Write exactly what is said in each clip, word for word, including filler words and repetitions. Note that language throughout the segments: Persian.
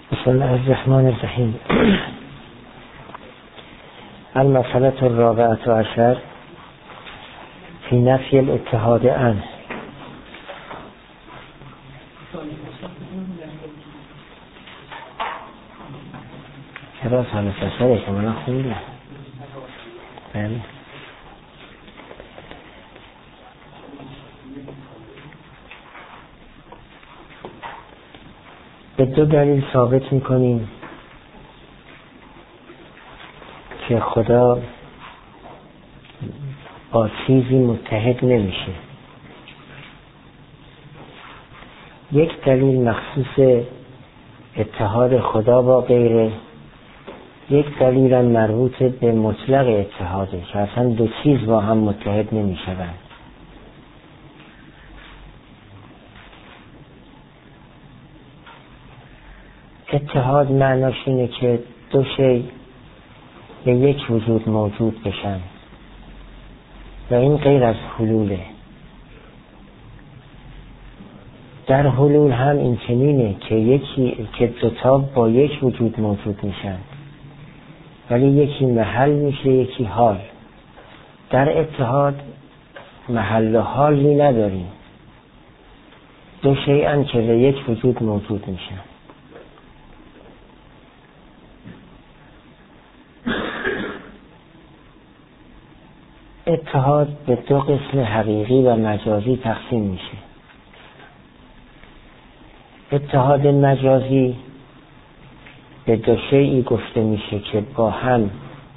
بسم الله الرحمن الرحیم. المسألة الرابعة عشر فی نفی الاتحاد عنه. چرا سال سسره که من خوندم؟ بله. به دو دلیل ثابت میکنیم که خدا با چیزی متحد نمیشه. یک دلیل مخصوص اتحاد خدا با غیره، یک دلیل هم مربوط به مطلق اتحاده که اصلا دو چیز با هم متحد نمیشوند. اتحاد معناش اینه که دو شی به یک وجود موجود بشن و این غیر از حلوله. در حلول هم این چنینه که یکی که دوتا با یک وجود موجود میشن ولی یکی محل میشه یکی حال. در اتحاد محل و حالی نداریم، دو شیئن که به یک وجود موجود میشن. اتحاد به دو قسم حقیقی و مجازی تقسیم میشه. اتحاد مجازی به دو شیئی گفته میشه که با هم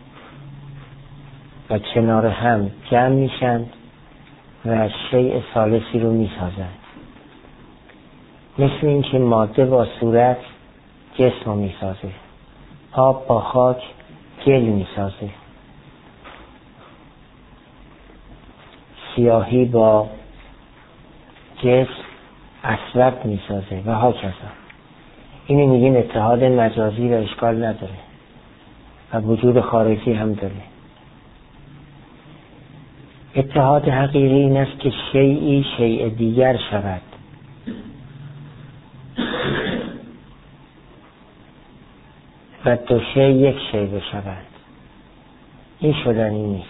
و کنار هم جمع میشن و شیء ثالثی رو میسازن. مثل این که ماده با صورت جسم رو میسازه، آب با خاک گل میسازه، سیاهی با جسم اسود میسازه و ها کذا. اینو میگیم اتحاد مجازی و اشکال نداره و وجود خارجی هم داره. اتحاد حقیقی این است که شیئی شیء دیگر شود و دو شیء یک شیء بشود. این شدنی نیست.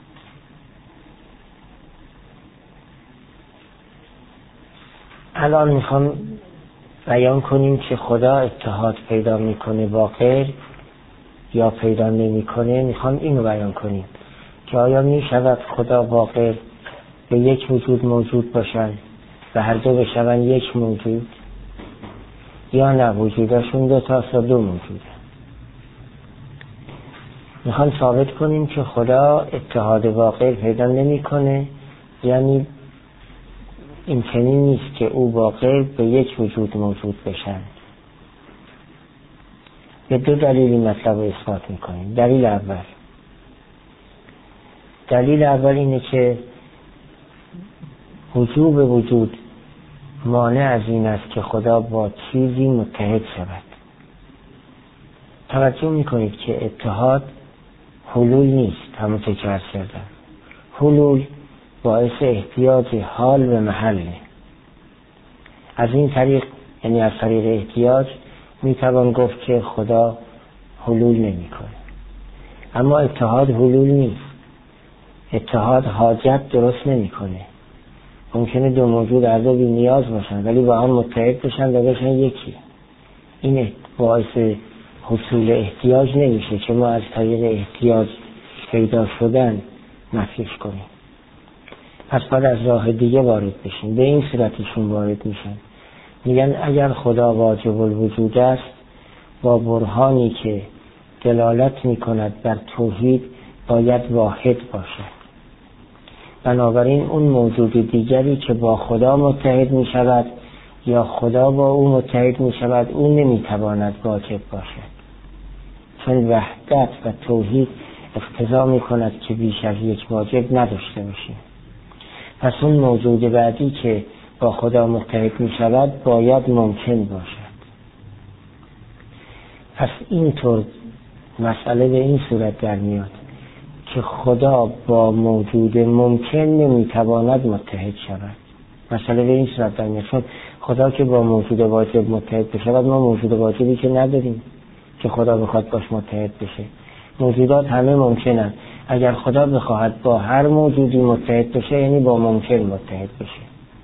الان میخوام بیان کنیم که خدا اتحاد پیدا میکنه با غیر یا پیدا نمیکنه. میخوام اینو بیان کنیم که آیا میشود خدا با غیر به یک وجود موجود باشن و هر دو بشون یک موجود، یا نه وجودشون دو تا تا دو موجوده. میخوام ثابت کنیم که خدا اتحاد با غیر پیدا نمیکنه، یعنی این چنین نیست که او با غیر به یک وجود موجود بشن. به دو دلیل این مطلب رو اثبات میکنیم. دلیل اول دلیل اول اینه که وجوب وجود مانع از این است که خدا با چیزی متحد شود. توجه میکنید که اتحاد حلول نیست. همونطور که عرض کردم، حلول باعث احتیاج حال به محله. از این طریق، یعنی از طریق احتیاج، میتوان گفت که خدا حلول نمی کنه. اما اتحاد حلول نیست. اتحاد حاجت درست نمی کنه. ممکنه دو موجود هر دو بی نیاز باشن ولی با هم متحد بشن و بشن یکی. این باعث حصول احتیاج نمیشه که ما از طریق احتیاج پیدا شدن نفیش کنیم. پس باید از راه دیگه وارد بشیم. به این صورتشون وارد میشن. میگن اگر خدا واجب الوجود است، با برهانی که دلالت میکند بر توحید باید واحد باشد. بنابراین اون موجود دیگری که با خدا متحد میشود یا خدا با او متحد میشود، اون نمیتواند واجب باشد، چون وحدت و توحید اقتضا میکند که بیش از یک واجب نداشته باشیم. پس اون موجود بعدی که با خدا متحد می شود باید ممکن باشد. پس اینطور مسئله به این صورت در میاد که خدا با موجود ممکن نمی تواند متحد شود. مسئله به این صورت در میاد، چون خدا که با موجود واجب متحد بشه، ما موجود واجبی که نداریم که خدا بخواد باش متحد بشه. موجودات همه ممکنن. اگر خدا بخواهد با هر موجودی متحد بشه یعنی با ممکن متحد بشه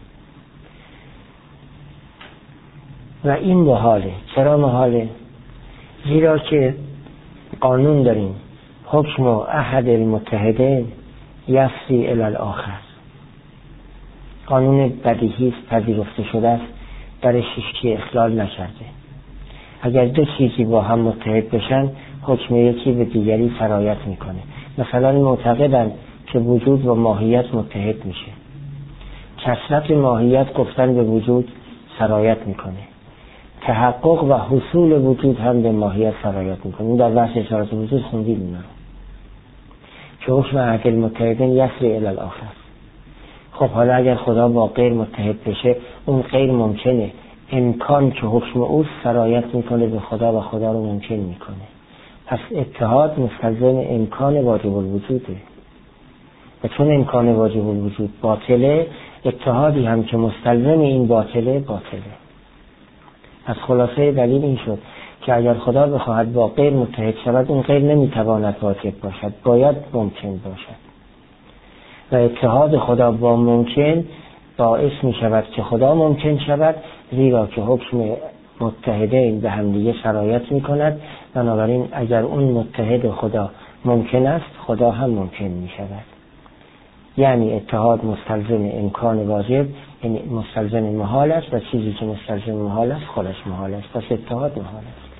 و این محاله. چرا محاله؟ زیرا که قانون داریم حکم احد المتحدین یفضی الی الاخر. قانون بدیهی است، پذیرفته شده است، درش هیچ اخلال نکرده. اگر دو چیزی با هم متحد بشن حکم یکی به دیگری سرایت میکنه. مثلا معتقدن که وجود و ماهیت متحد میشه. کثرت ماهیت گفتن به وجود سرایت میکنه. تحقق و حصول وجود هم به ماهیت سرایت میکنه. این در بحث اشارات وجود خوندید اینا که حکم احد المتحدین یفضی الی الاخر. خب حالا اگر خدا با غیر متحد بشه اون غیر ممکنه. امکان که حکم او سرایت میکنه به خدا و خدا رو ممکن میکنه. پس اتحاد مستلزم امکان واجب الوجوده و چون امکان واجب الوجود باطله، اتحادی هم که مستلزم این باطله باطله. از خلاصه دلیل این شد که اگر خدا بخواهد با غیر متحد شود اون غیر نمیتواند واجب باشد، باید ممکن باشد و اتحاد خدا با ممکن باعث می شود که خدا ممکن شود، زیرا که حکم متحدین به همدیگه سرایت می کند. بنابراین اگر اون متحد خدا ممکن است خدا هم ممکن می شود. یعنی اتحاد مستلزم امکان واجب، یعنی مستلزم محال است و چیزی که مستلزم محال است خودش محال است. پس اتحاد محال است.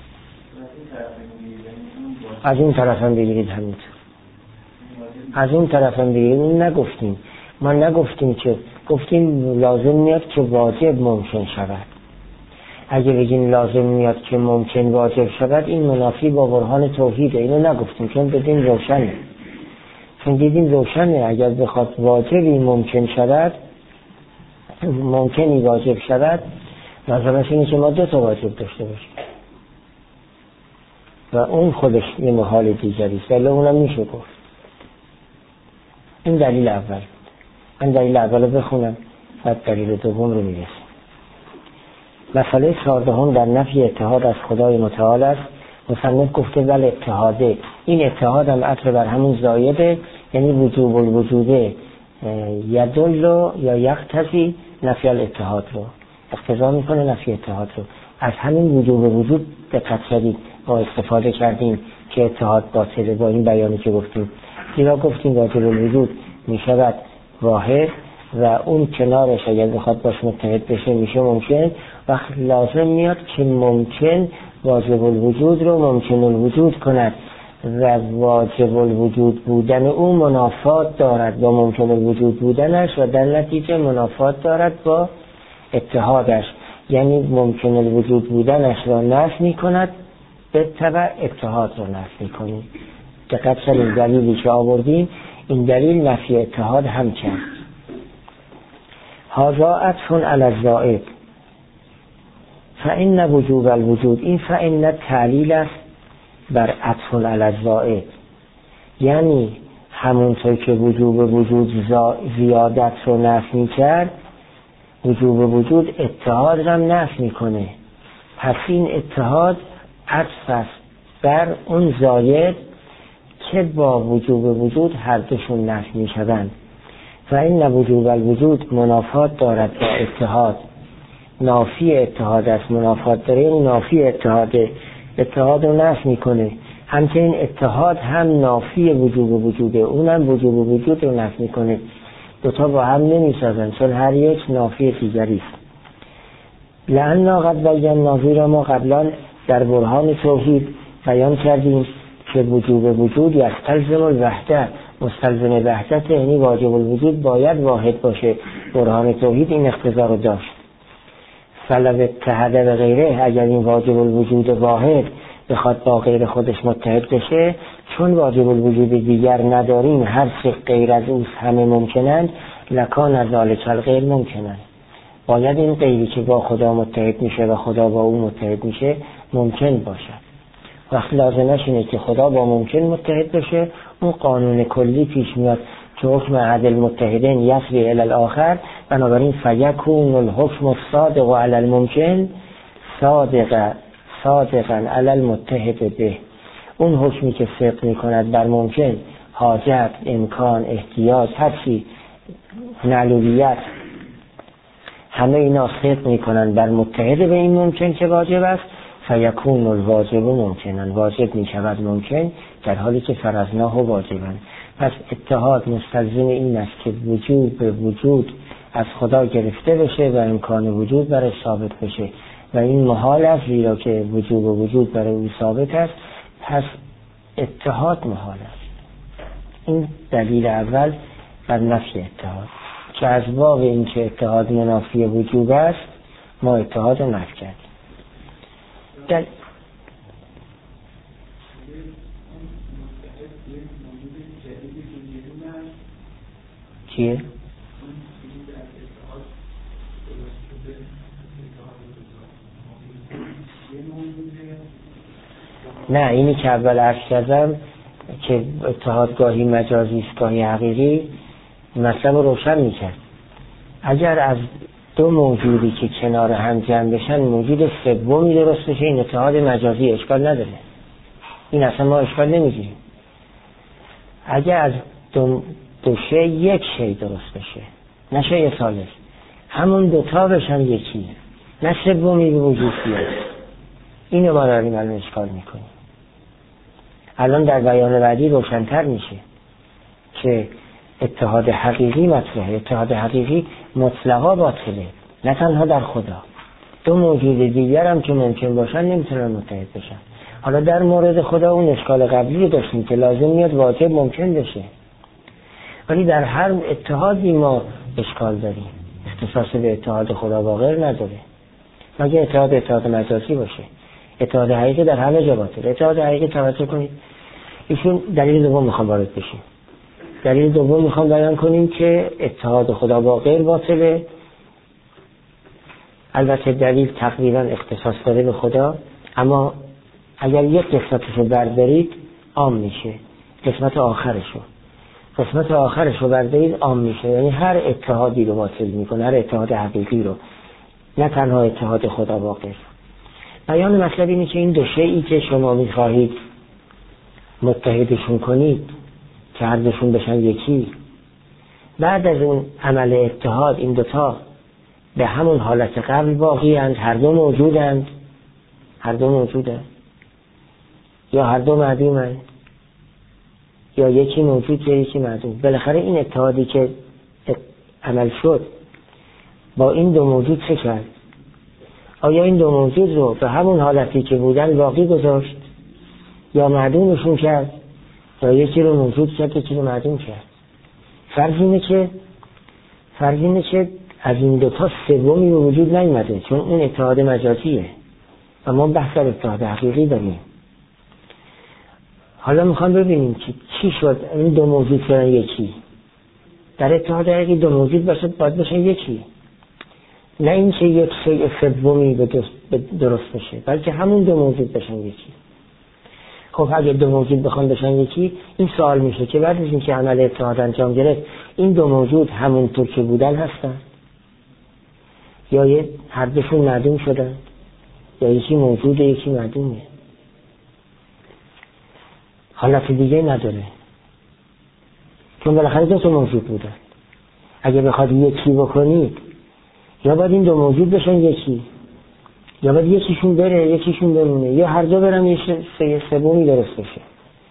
از این طرف هم بگیرید همینطور. از اون طرف هم بگیرید. اون نگفتیم. ما نگفتیم که گفتیم لازم میاد که واجب ممکن شود. اگه بگیم لازم میاد که ممکن واجب شود این منافی با برهان توحیده. اینو نگفتیم چون بدیم روشنه. چون دیدیم روشنه اگر بخواد واجبی ممکن شود، ممکنی واجب شود، لازمش اینه که ما دو تا واجب داشته باشیم و اون خودش یه محال دیگری است، ولی اونم میشه گفت. این دلیل اول. من دلیل اول رو بخونم بعد دلیل دوم رو میرسیم. مسئله چهاردهم در نفی اتحاد از خدای متعال است. مصنف گفته بل اتحاده. این اتحاد هم عطف بر همون زایده، یعنی وجوب الوجوده یدل رو یا یقتضی نفی الاتحاد رو اقتضا میکنه، نفی اتحاد رو. از همین وجوب وجود دقت کردید ما استفاده کردیم که اتحاد باطله با این بیانی که گفتیم. زیرا گفتیم واجب الوجود میشود واحد و اون کنارش اگر بخواد باش متحد بشه میشه ممکن. وقت لازم میاد که ممکن واجب الوجود رو ممکن الوجود کند و واجب الوجود بودن او منافات دارد با ممکن الوجود بودنش و در نتیجه منافات دارد با اتحادش. یعنی ممکن الوجود بودنش را نفی میکند، به تبع اتحاد را نفی میکنید. دقت کنید دلیلی که آوردیم این دلیل نفی اتحاد هم کرد. هذا عطف علی الزائد فإن وجوب الوجود. این فإن تعلیل است بر عطف علی الزائد، یعنی همونطور که وجوب وجود زیادت رو نفی کرد وجوب وجود اتحاد رو نفی میکنه. پس این اتحاد عطف است بر اون زاید که با وجوب وجود هر دوشون نفی میشوند. و این وجوب الوجود منافات دارد با اتحاد. نافی اتحاد است، منافات داره یعنی نافی اتحاده، اتحاد رو نفی میکنه. همچنین اتحاد هم نافی وجوب وجوده، اونم وجوب وجود رو نفی میکنه. دوتا با هم نمیسازن چون هر یک نافی دیگری است. لأن قد بینا، زیرا ما قبلا در برهان توحید بیان کردیم که وجوب وجود یستلزم الوحده، مستلزم وحدت یعنی واجب الوجود باید واحد باشه. برهان توحید این اقتضا رو داشت. فلو اتحاد به غیره، اگر این واجب الوجود واحد بخواد با غیر خودش متحد بشه، چون واجب الوجود دیگر نداریم هر چه غیر از اوست همه ممکنند، لکان از ذالک الغیر ممکنند. باید این غیری که با خدا متحد میشه و خدا با او متحد میشه ممکن باشد. وقت لازمش اینه که خدا با ممکن متحد بشه، اون قانون کلی پیش میاد که حکم احد المتحدین یسری الی الاخر، بنابراین فیکون الحکم الصادق علی الممکن صادقا صادقا علی المتحد به. اون حکمی که صدق میکند بر ممکن، حاجت، امکان، احتیاج، هر چی، معلولیت، همه اینا صدق میکنن بر متحد به این ممکن که واجب است. فیکون الواجب ممکنن، واجب میشود ممکن در حالی که فرضناه و واجبن. پس اتحاد مستلزم این است که وجود به وجود از خدا گرفته بشه و امکان وجود برای ثابت بشه و این محال است، زیرا که وجود و وجود برای او ثابت است. پس اتحاد محال است. این دلیل اول بر نفی اتحاد، که از باب این که اتحاد منافی وجود است ما اتحاد رو نفی کردیم. دل... چیه؟ نه، اینی که اول عرض کردم که اتحاد گاهی مجازی است گاهی حقیقی، مطلب رو روشن میکرد. اگر از دو موجودی که کنار هم جمع بشن موجود سومی درست بشه، این اتحاد مجازی، اشکال نداره، این اصلا ما اشکال نمیگیریم. اگر از دو, دو شی یک شی درست بشه، نه شی ثالث، همون دوتا بشن یکی، نه سومی به وجود بیاد، اینو ما داریم الان اشکال میکنیم. الان در بیان بعدی روشن‌تر میشه که اتحاد حقیقی مطرحه. اتحاد حقیقی مطلقا باطله، نه تنها در خدا، دو موجود دیگر هم که ممکن باشن نمیتونن متحد بشن. حالا در مورد خدا اون اشکال قبلی داشتیم که لازم میاد واجب ممکن بشه، ولی در هر اتحادی ما اشکال داریم، اختصاص به اتحاد خدا با غیر نداره، مگه اتحاد اتحاد مجازی باشه. اتحاد حقیقی در همه جا باطل. اتحاد حقیقی توجه کنید، ایشون دلیل دوم میخوام وارد بشیم. دلیل دوم میخوام بیان کنیم که اتحاد خدا با غیر باطله. البته دلیل تقریبا اختصاص داره به خدا، اما اگر یک قسمتشو بردارید عام میشه، قسمت آخرشو قسمت آخرشو بردارید عام میشه، یعنی هر اتحادی رو باطل میکنه، هر اتحاد حقیقی رو، نه تنها اتحاد خدا با غیر. بیان مطلب اینه که این دو شیئی که شما میخواهید متحدشون کنید که هر دوشون بشن یکی، بعد از اون عمل اتحاد این دوتا به همون حالت قبل باقی اند، هر دو موجودند، هر دو موجودند یا هر دو معدومند، یا یکی موجود یا یکی معدوم. بالاخره این اتحادی که عمل شد با این دو موجود چه کرد؟ آیا این دو موجود رو به همون حالتی که بودن باقی گذاشت یا معدومشون کرد، یا یکی رو موجود کرد یکی رو معدوم کرد؟ فرض اینه که فرض اینه که از این دوتا سومی به وجود نیومده، چون اون اتحاد مجازیه و ما بحث در اتحاد حقیقی داریم. حالا میخوام ببینیم که چی شد این دو موجود شدن یکی. در اتحاد حقیقی دو موجود باشه باید باشن یکی، نه این که یک شیء سومی به درست بشه، بلکه همون دو موجود بشن یکی. خب اگه دو موجود بخوان بشن یکی، این سوال میشه که بعد از اینکه عمل اتحاد انجام گرفت این دو موجود همونطور که بودن هستن یا یه هر دوشون معدوم شدن، یا یکی موجوده یکی معدومه؟ حالت دیگه نداره، چون بالاخره دو تا موجود بودن. اگه بخواد یکی بکنید یا باید این دو موجود بشن یکی، یا باید یکیشون بره یکیشون بمونه، یا هر دو برن یه سه سومی درست بشه.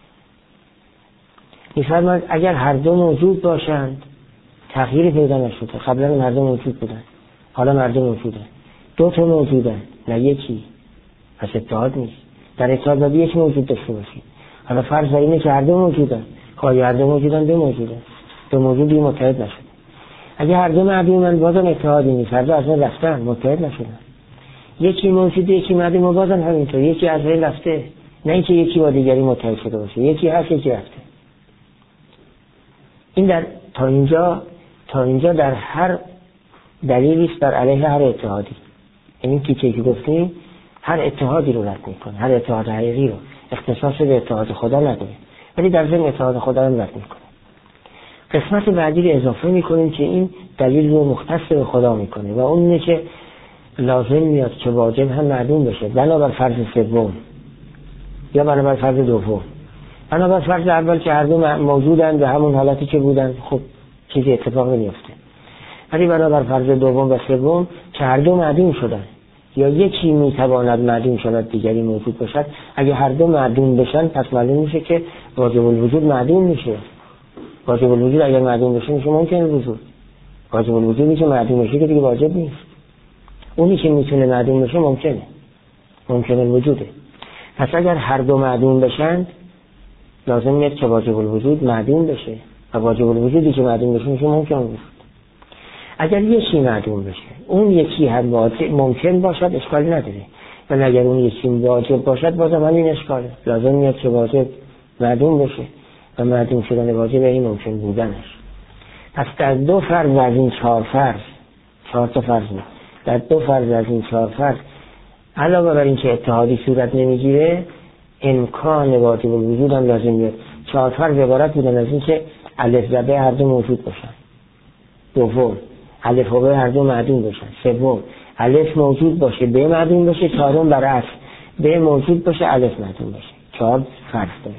میفرماید اگر هر دو موجود باشند تغییری پیدا نشده، قبلا هر دو موجود بودن حالا هر دو موجودن، دو تا موجودن نه یکی، پس اتحاد نیست. در اتحاد باید یک موجود داشته باشید. حالا فرض بر اینه که هر دو موجودن، خواهی هر دو موجودن دو موجودن، دو موجودی متحد نشد. اگه هر دو معدومن بازم اتحادی نیست، هر دو از بین رفتن متحد نشدن. یکی موجود یکی معدوم و بازم همینطور، یکی از بین رفته، نه اینکه یکی با دیگری متحد شده باشه، یکی هست یکی رفته. این در تا اینجا تا اینجا در هر دلیلی است بر علیه هر اتحادی. این تیکه که گفتیم هر اتحادی رو رد میکنه، هر اتحاد حقیقی رو، اختصاص به اتحاد خدا نداره، ولی در ضمن اتحاد خدا هم رد میکنه. قسمت بعدی رو اضافه میکنیم که این دلیل رو مختص به خدا میکنه و اون اینه که لازم میاد که واجب هم معدوم بشه بنابر فرض سوم یا بنابر فرض دوم. بنابر فرض اول که هر دو موجودن به همون حالتی که بودن، خب چیزی اتفاق نمیفته. ولی بنابر فرض دوم و سوم که هر دو معدوم شدن یا یکی میتواند معدوم شود دیگری موجود باشد، اگه هر دو معدوم بشن پس معلوم میشه که واجب الوجود معدوم میشه. واجب الوجود اگر معدوم بشه میشه ممکن الوجود. واجب الوجودی که معدوم بشه که دیگه واجب نیست. اونی که میتونه معدوم بشه ممکنه، ممکن الوجوده. پس اگر هر دو معدوم بشن لازم میاد که واجب الوجود معدوم بشه و واجب الوجودی که معدوم بشه میشه ممکن الوجود. اگر یکی معدوم بشه اون یکی هم واجب ممکن باشد اشکالی نداره، ولی اگر اون یکی واجب باشد بازم همین اشکاله. لازم میاد که واجب معدوم بشه و معدوم شدن واجب این ممکن بودنش. پس در دو فرض از این چهار فرض، چهار تا فرض نه، در دو فرض از این چهار فرض علاوه بر این که اتحادی صورت نمیگیره امکان واجب الوجود هم لازم میاد. چهار فرض عبارت بودن از این که الف و ب هر دو موجود باشن، دوم الف و ب هر دو معدوم باشن، سوم الف موجود باشه ب معدوم باشه، چهارم برعکس ب موجود باشه الف معدوم باشه. چهار فرض داره.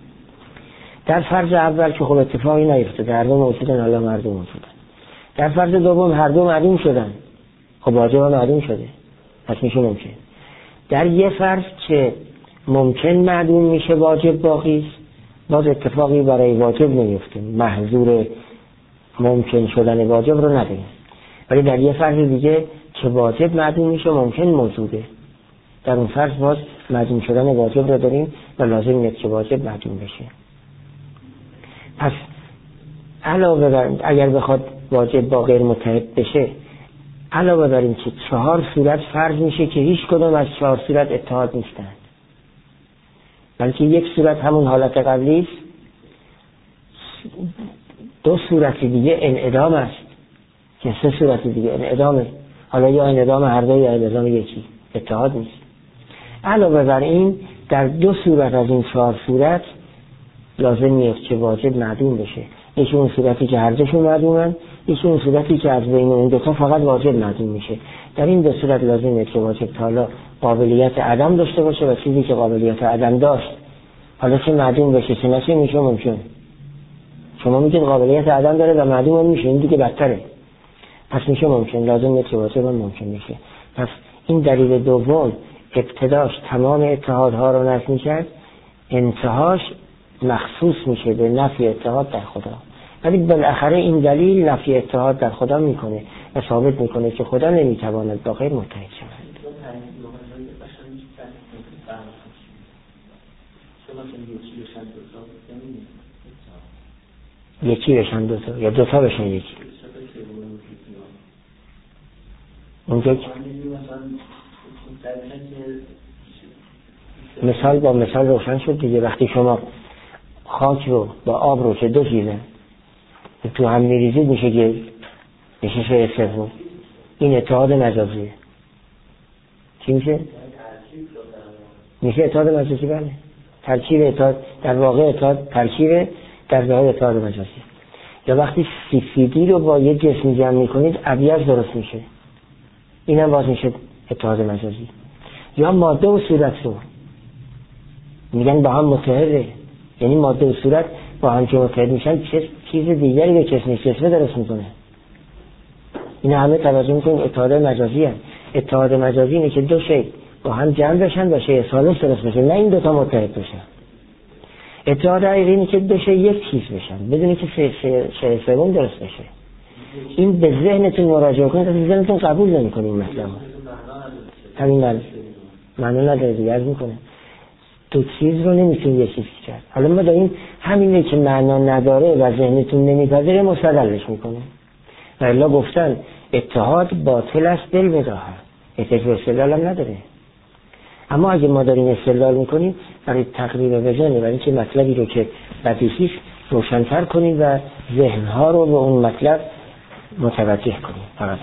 در فرض اول که خب اتفاقی نیفتاده، هر دو موجودن، حالا هر دو موجودن. در فرض دوم هر دو معدوم شدن، خب واجب هم معدوم شده، پس میشه ممکن. در یه فرض که ممکن معدوم میشه واجب باقی است، باز اتفاقی برای واجب نمیفته، محظور ممکن شدن واجب رو نداریم. ولی در یه فرض دیگه که واجب معدوم میشه ممکن موجوده، در اون فرض باز معدوم شدن واجب رو داریم و لازم نیست که واجب معدوم بشه. پس علاوه بر اگر بخواد واجب با غیر متحد بشه، علاوه بر این که چهار صورت فرض میشه که هیچ کدوم از چهار صورت اتحاد نیستند، بلکه یک صورت همون حالت قبلی است، دو صورت دیگه انعدام است که سه صورت دیگه انعدامه، حالا یا انعدام هر دو یا انعدام یکی، اتحاد نیست. علاوه بر این در دو صورت از این چهار صورت لازم نیست که واجب معدوم بشه. یکی اون صورتی که هر دوشون معدومن، یکی اون صورتی که از بین اون دو تا فقط واجب معدوم میشه. در این دو صورت لازم نیست که واجب تا حالا قابلیت عدم داشته باشه و چیزی که قابلیت عدم داشت حالا چه معدوم بشه چه نشه میشه ممکن. شما میگید قابلیت عدم داره و معدوم میشه، این دیگه بدتره. پس میشه ممکن، لازم نیست که واجب ممکن میشه. پس این دلیل دوم ابتداش تمام اتحادها رو نفی میکرد، انتهاش مخصوص میشه به نفی اتحاد در خدا. ولی بالاخره این دلیل نفی اتحاد در خدا میکنه و ثابت میکنه که خدا نمیتواند با غیر متحد شود. یکی بشن دوتا یا دوتا بشن یکی. اونجا که مثال با مثال روشن شد دیگه. وقتی شما خاک رو با آب رو که دو چیزه تو هم میریزید میشه که میشه شعر سوم. این اتحاد مجازیه. چی میشه؟ میشه اتحاد مجازی. بله، ترکیب اتحاد در واقع اتحاد ترکیب در ظاهر اتحاد مجازی. یا وقتی سی سی دی رو با یه جسم جمع میکنید ابیض درست میشه، اینم باز میشه اتحاد مجازی. یا ماده و صورت رو میگن با هم متحده، یعنی ماده و صورت با هم که متحد میشن چیز دیگری به جسم جسمه درست میکنه. این همه توجه میکنیم اتحاد مجازی هست. اتحاد مجازی اینه که دو شی با هم جمع بشن و شی ثالث درست بشه، نه این دوتا متحد بشن. اتحاد حقیقی اینه که دو شی یک چیز بشن بدون که شی سوم درست بشه. این به ذهنتون مراجعه کنید، از ذهنتون قبول نمی‌کنید این مطلب. همین معنی معنی نداره دیگه. عرض میکنه دو چیز رو نمیتونید یه چیز کرد. حالا ما داریم همینه که معنا نداره و ذهنتون نمیپذیره مستدلش میکنه. و الا گفتن اتحاد باطل است دل بداهه، احتیاج به استدلال هم نداره. اما اگه ما داریم استدلال میکنیم برای تقریب وجهه، برای اینکه مطلبی رو که بدیهیش روشن‌تر کنیم و ذهنها رو به اون مطلب متوجه کنیم. فقط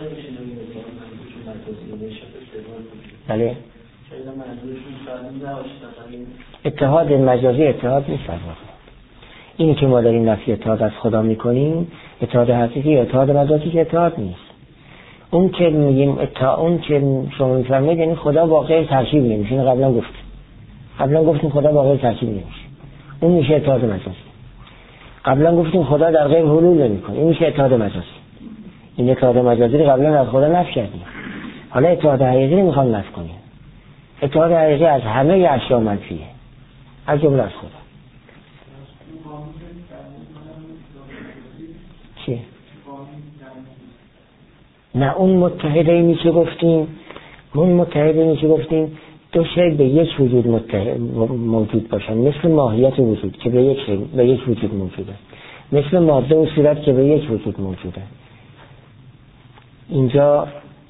بله، اتحاد مجازی اتحاد نیست. اینی که ما داریم نفی اتحاد از خدا میکنیم اتحاد حقیقی، اتحاد مجازی که اتحاد نیست. اون که میگیم اتحاد، اون که شما میفرمایید یعنی خدا با غیر ترکیب نمیشه. اینو قبلا گفتیم قبلا گفتیم خدا با غیر ترکیب نمیشه، اون میشه اتحاد مجازی. قبلا گفتیم خدا در غیر حلول نمیکنه، این میشه اتحاد مجازی. این اتحاد مجازی رو قبلا از خدا نفی کردیم، حالا اتحاد حقیقی رو میخوام نفی کنیم. اتحاد حقیقی از همه اشیاء منفیه، از جمله از خدا. چیه؟ نه اون متحده اینی که گفتیم، اون متحده اینی که گفتیم دو شی به یک وجود متحد موجود باشن، مثل ماهیت وجود که به یک شی به یک وجود موجوده، مثل ماده و صورت که به یک وجود موجوده. اینجا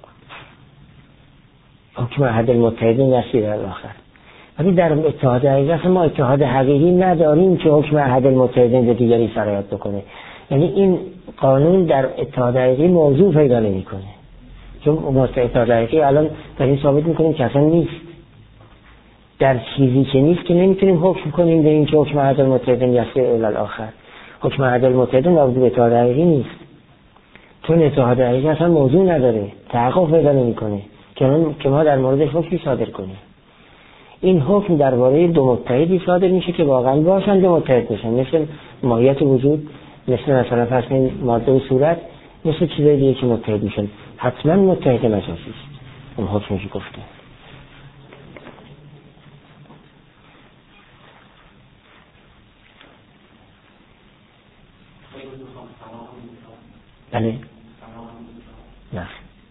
حکم احد المتحدین یسیر الاخر. ولی در اتحاد حقیقی ما اتحاد حقیقی نداریم که حکم احد المتحدین به دیگری سرایت بکنه. یعنی این قانون در اتحاد حقیقی موضوع پیدا نمی‌کنه، چون اتحاد حقیقی الان داریم ثابت می‌کنیم که اصلا نیست. در چیزی که نیست که نمیتونیم حکم کنیم به این که حکم احد المتحدین یسیر الاخر. حکم احد المتحدین مربوط به اتحاد حقیقی نیست، چون اتحاد حقیقی اصلا موضوع نداره، تحقق پیدا نمی‌کنه که ما در موردش حکمی صادر کنیم. این حکم درباره دو متحدی صادر میشه که واقعا باشن دو متحد بشن، مثل ماهیت وجود، مثل مثلا فرض کنید ماده و صورت، مثل چیزای دیگه که متحد میشن. حتما متحد مجازی است اون حکمی که گفته. بله نه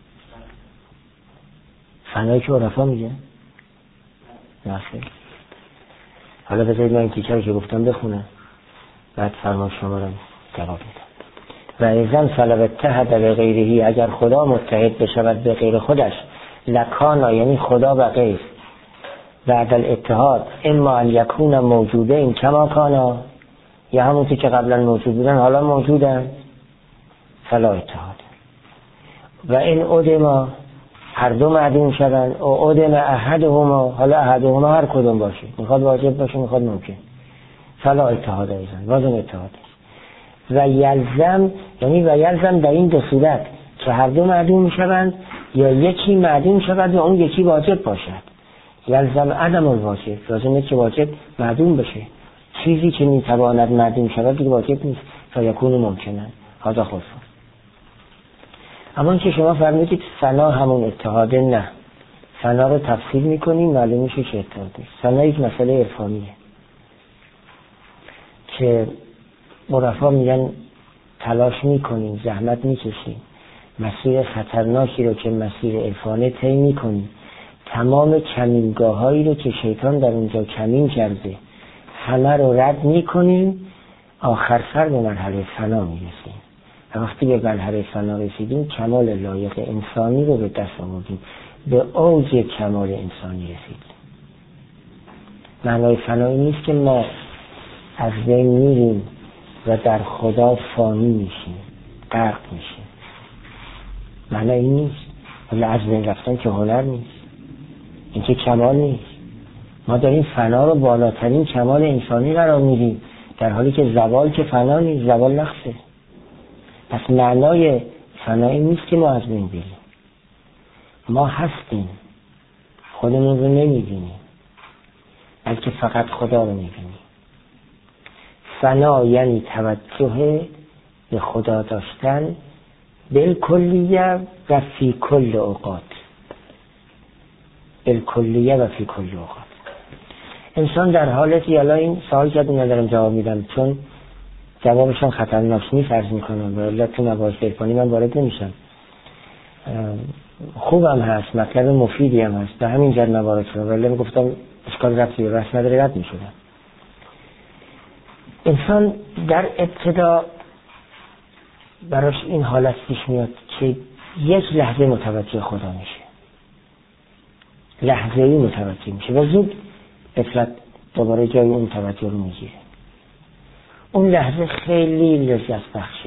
فنایی که عرفا میگه نه خیلی. حالا بذارید من این تیکه رو که گفتم بخونم بعد فرمان شما رو جواب میدم. و ایزن فلو اتحد به غیرهی، اگر خدا متحد بشود به غیر خودش، لکانا یعنی خدا و غیر بعد الاتحاد اما ان یکون موجوده این کما کانا، یا همونطور که قبلا موجود بودن حالا موجودن، فلا اتحاد. و این ادما هر دو معدوم شدن او ادم احدهما، حالا احدهما هر کدوم باشه، میخواد واجب باشه میخواد ممکن، فلا اتحاد ایزن وازم اتحاد. و یلزم یعنی و یلزم در این دو صورت که هر دو معدوم شوند یا یکی معدوم شود و اون یکی واجب باشد. یلزم عدم الواجب، لازمه که واجب معدوم بشه. چیزی که میتواند معدوم شود دیگه واجب نیست، فیکون ممکنن هذا خلاص. اما که شما فرمودید فنا همون اتحاده، نه، فنا رو تفسیر میکنیم معلوم میشه که اتحاده. فنا یک مسئله عرفانیه که عرفا میگن تلاش میکنیم، زحمت میکشیم، مسیر خطرناکی رو که مسیر عرفانه طی میکنیم، تمام کمینگاه هایی رو که شیطان در اونجا کمین کرده همه رو رد میکنیم، آخر سر به مرحله فنا میرسیم. و وقتی به مرحله فنا رسیدیم کمال لایق انسانی رو به دست آوردیم، به اوج کمال انسانی رسیدیم. معنای فنایی نیست که ما از بین میریم و در خدا فانی میشیم، غرق میشیم. معنی این نیست. ولی از بین رفتن که هنر نیست، این که کمال نیست. ما داریم فنا رو بالاترین کمال انسانی قرار میدیم، در حالی که زوال که فنا نیست، زوال نقصه. پس معنای فنایی نیست که ما از بین بریم. ما هستیم، خودمون رو نمیبینیم، بلکه فقط خدا رو میبینیم. فنا یعنی توجه به خدا داشتن بالکلیه و فی کل اوقات، بالکلیه و فی کل اوقات. انسان در حالتی، الان این سوال که ندارم جواب میدم چون جوابشان خطرناک نیست عرض میکنم، ولی تو مباحث عرفانی من وارد نمیشم. خوبم هست، مطلب مفیدی هم هست، به همین جد موارد شدم، ولی من گفتم اشکال ربطی به بحث نداره، رد میشدم. انسان در ابتدا براش این حالت پیش میاد که یک لحظه متوجه خدا میشه، لحظه ای متوجه میشه و زود افلت دوباره جای اون توجه رو میگیره. اون لحظه خیلی لذت بخشه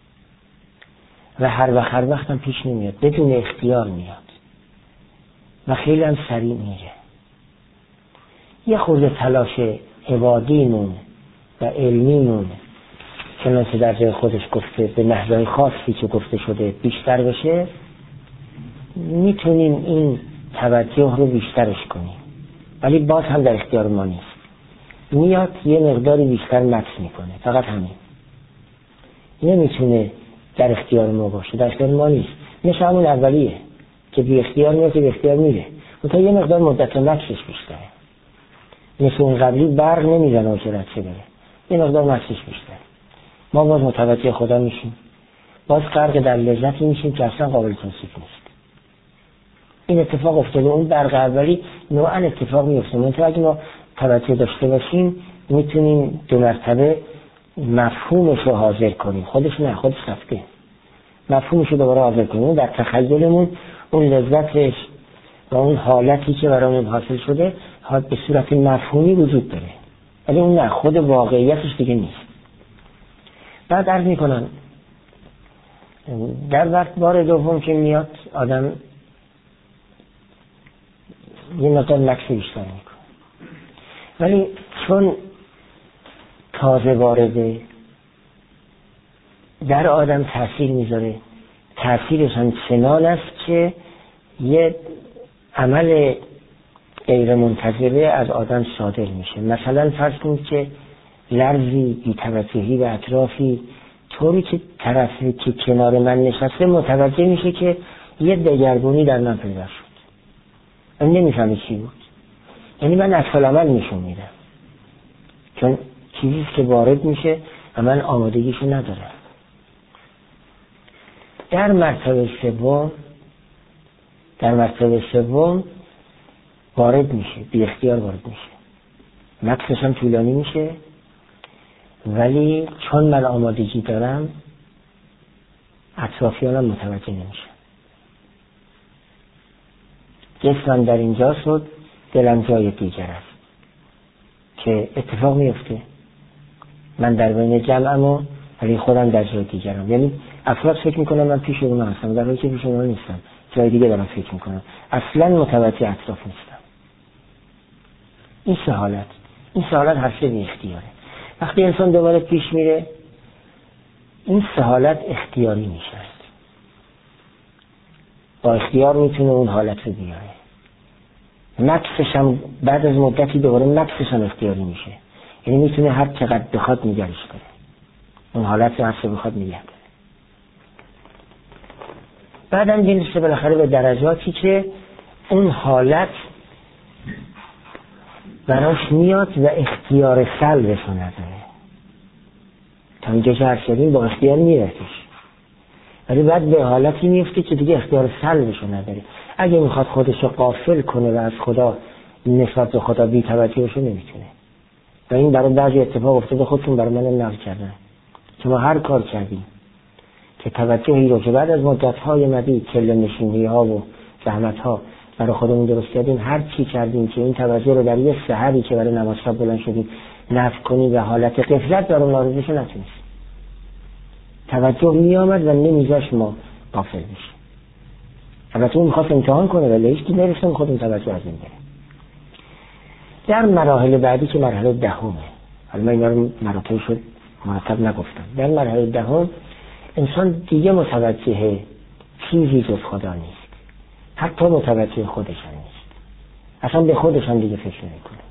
و هر وقت هر وقت هم پیش نمیاد، بدون اختیار میاد و خیلی هم سریع میره. یه خورده تلاش عبادیمون و علمیمون چنانچه در جای خودش گفته به نحوه خاصی که گفته شده بیشتر بشه، میتونیم این توجه رو بیشترش کنیم، ولی باز هم در اختیار ما نیست. میاد یه مقداری بیشتر مکس میکنه، فقط همین. نمیتونه در اختیار ما باشه، در اختیار ما نیست. مثل همون اولیه که بی اختیار میاد که بی اختیار میره، منتها یه مقدار مدت مکسش بیشتره. مثل اون قبلی برق نمیزنه و چرا چه بره، یه مقدار مکسش بیشتره. ما باز متوجه خدا میشیم، باز غرق در لذتی میشیم که اصلا قابل توصیف نیست. این اتفاق افتاده. اون برق اولی نوعا اتفاق میفته، منتها اگه ما توجه داشته باشیم میتونیم دو مرتبه مفهومش رو حاضر کنیم. خودش نه، خودش رفته، مفهومش رو دوباره حاضر کنیم. در تخیلمون اون لذتش و اون حالتی که برامون حاصل شده به صورت مفهومی وجود داره، ولی اون نه، خود واقعیتش دیگه نیست. بعد عرض میکنم در وقت بار دوم که میاد آدم یه مقدار مکس بیشتر میکنه، ولی چون تازه وارده در آدم تاثیر میذاره، تاثیرش هم چنان است که یه عمل غیر منتظره از آدم صادر میشه. مثلا فرض کنید که لرزی، بی‌توجهی به اطرافی، طوری که طرفی که کنار من نشسته متوجه میشه که یه دگرگونی در من پیدا شد، من نمیفهمی چی بود. یعنی من اصل عمل نشون میدم، چون چیزیست که وارد میشه و من آمادگیشو ندارم. در مرتبه سوم در مرتبه سوم وارد میشه، بی اختیار وارد میشه، مکسش هم طولانی میشه، ولی چون من آمادگی دارم اطرافیانم متوجه نمیشه. جسمم در اینجا شد، دلم جای دیگر است که اتفاق میفته. من در بین جمعم و ولی خودم در جای دیگرم. یعنی افراد فکر میکنم من پیش اونا هستم، در حالی که پیش اونا نیستم، جای دیگه دارم فکر میکنم، اصلا متوجه اطراف نیستم. این سه حالت این سه حالت هر سه بی اختیاره. وقتی انسان دوباره پیش میره این سه حالت اختیاری میشه، با اختیار میتونه اون حالت رو بیاره. مکسش هم بعد از مدتی دوباره مکسش هم اختیاری میشه، یعنی میتونه هر چقدر بخواد نگرش کنه، اون حالت رو هر چه بخواد نگه داره. بعدم میرسه بالاخره به درجاتی که اون حالت براش میاد و اختیار سلبشو نداره. تا اینجا که هر شدیم با اختیار میرسش، ولی بعد به حالتی میفته که دیگه اختیار سلبشو نداره. اگه میخواد خودشو غافل کنه و از خدا نسبت به خدا بی توجه بشه نمیتونه. و این برای بعضی اتفاق افتاده، خودتون برای من نقل کردن. شما هر کار کردیم که توجهی رو که بعد از مدت‌های مدید کله نشینی ها و زحمت ها برای خودمون درست کردیم، هر چی کردیم که این توجه رو در یه سحری که برای نماز شب بلند شدیم نفع کنیم و حالت غفلت در اون آرزوشو نتونستیم. توجه می آمد و نمیذاش ما غافل بشیم. البته اون میخواست امتحان کنه ولی هیچ کی نرسیم خودمون توجه از این بره. در مراحل بعدی که مرحله دهمه، حالا من اینا رو مراتب شد مرتب نگفتم، در مرحله دهم انسان دیگه متوجه چیزی جز خدا نیست، حتی متوجه خودش هم نیست، اصلا به خودش هم دیگه فکر نمیکنه،